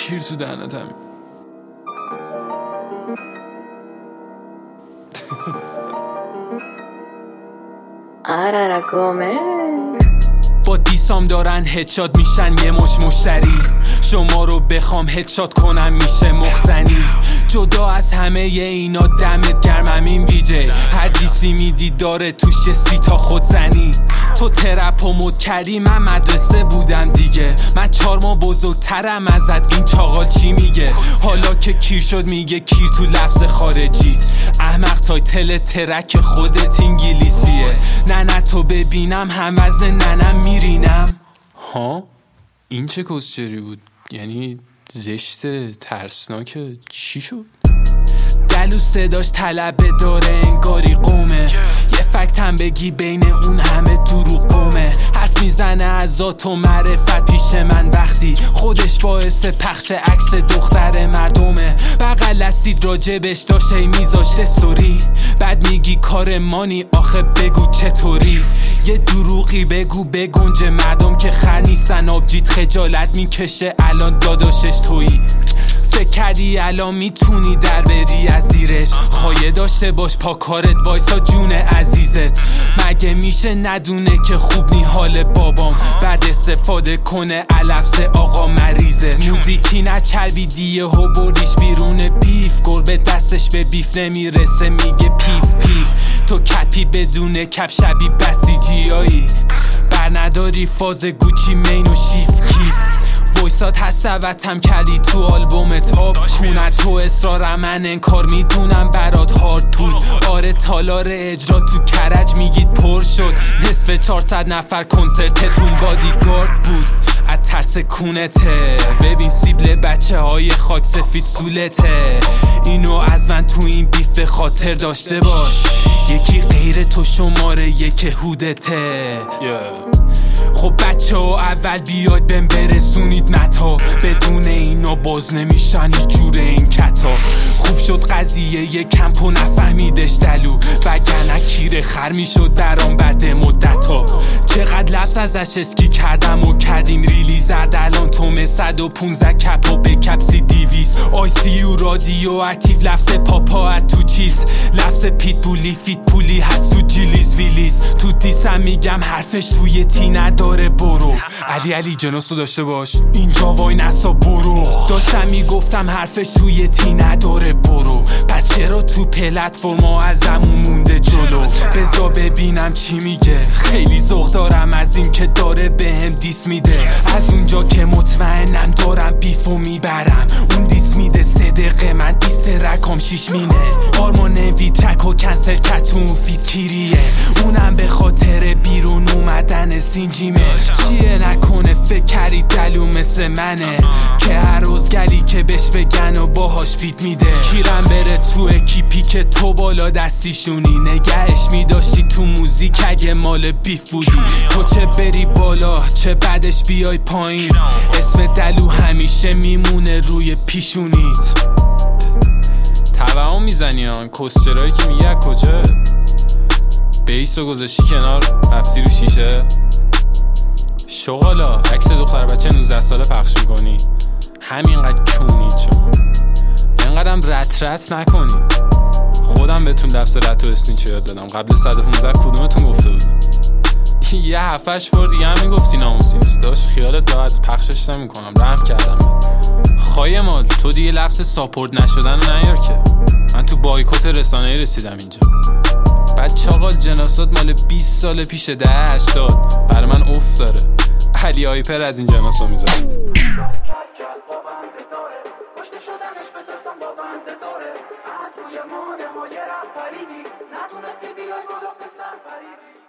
کیر تو دهنت همین. آرارا گومه با دیسام دارن هدشات میشن یه مشتری. شما رو بخوام هدشات کنم میشه مخزنی. جدا از همه اینا دمت گرم همین بیجه. هر دیسی میدی داره توش یه 30 تا خودزنی. تو ترپ و مد کردی من مدرسه بودم دیگه. من 4 ماه بزرگترم ازت این چاقال چی میگه. حالا که کیر شد میگه کیر تو لفظ خارجیت. احمق تایتل ترک خودت انگلیسیه. نه تو ببینم هم وزن ننم میرینم. ها این چه کسچری بود؟ یعنی زشت ترسناکه چی شد؟ دلو صداش طلبه داره انگاری قومه. یه فکتم بگی بین اون همه دروغ قومه. حرف میزنه از ذات و معرفت پیش من وقتی خودش باعث پخش عکس دختر مردمه. بغل اسید راجبش داشت هی میذاشته سوری. بعد میگی کار مانی آخه بگو چطوری. یه دروغی بگو بگنج مردم که خر نیستن. آبجیت خجالت میکشه الان داداشش تویی. فکر کردی الان میتونی در بری از زیرش. خواهی داشته باش پا کارت وایسا جون عزیزت. مگه میشه ندونه که خوب نی حال بابام. بعد استفاده کنه علفس آقا مریضت. موزیکی نچربیدیه و بردیش بیرون بیف. گربه دستش به بیف نمیرسه میگه پیف پیف. تو کپی بدون کپ شبی بسیجیایی. بر نداری فاز گوچی مین و شیف کیف. وایسات هستوتم کردی تو آلبومت آب کونت. تو اصرار من انکار میدونم برات هارد بود. آره تالار اجرا تو کرج میگید پر شد. نصف 400 نفر کنسرتتون بادیگارد بود. از ترس کونته ببین سیبل بچه های خاک سفید سولته. اینو از من تو این بیف خاطر داشته باش. یکی غیر تو شماره یک هودته. خب بچه ها اول بیاید بهم برسونید متا. بدون اینا باز نمیشن هیچ جوره این کتا. خوب شد قضیه یه کمپ و نفهمیدش دلو. وگرنه کیر خر میشد برام بعد مدتا. چقدر لفظ ازش اسکی کردم و کردیم ریلیز. زد الان تومه 115 کپ و به کپسی 200. ICU رادیو اکتیو لفظ پاپا ات تو چیز. لفظ پیت بولی فیت پولی هست تو جیلیز ویلیز. تو دیسم میگم حرفش توی تی نداره برو. علی جناسو داشته باش اینجا وای نسا برو. داشتم میگفتم حرفش توی تی نداره برو. پس چرا تو پلتفرما ازمون مونده جلو. بزا ببینم چی میگه. خیلی ذوق دارم از این که داره بهم دیس میده. از اونجا که مطمئنم دارم بیفو میبرم. اون دیس میده 3 دقیقه من دیس رکام 6 مینه. آرمان نوی ترک و کنسل کتون فید کیریه. اونم به خاطر بیرون اومدن سینجیمه. چیه نکنه فکر کردی دلو مثل منه که هر روز گلی که بهش بگن و باهاش فیت میده. کیرم بره تو اکیپی که تو بالا دستیشونی. نگهش میداشتی تو موزیک اگه مال بیف بودی. تو چه بری بالا چه بعدش بیای پایین. اسم دلو همیشه میمونه روی پیشونیت. توهم میزنی ها کسچرایی که میگه کجا. بیسو گذاشتی کنار رفتی رو شیشه. شغالا عکس دختر بچه 19 ساله پخش میکنی. همینقدر کونید شما. اینقدرم رت نکنی. خودم بهتون لفظ رت و اسنیچ یاد دادم. قبل 115 کدومتون گفته بودی؟ یه 7-8 بار دیگه هم میگفتی ناموسیست. داشت خیالت راحت پخشش نمیکنم. رحم کردم. خواهی مال تو دیگه لفظ ساپورت نشدن رو نیار که. من تو بایکوت رسانه‌ای رسیدم اینجا. بعد چاقال جناسات مال 20 سال پیش 10-80 برای من اوف داره. علی آیپر از این جناسا میذاره. کشته شدنش بترسم با بنده داره. از روی مانه های رفت پریدی. نتونستی بیای بالا پسر پریدی.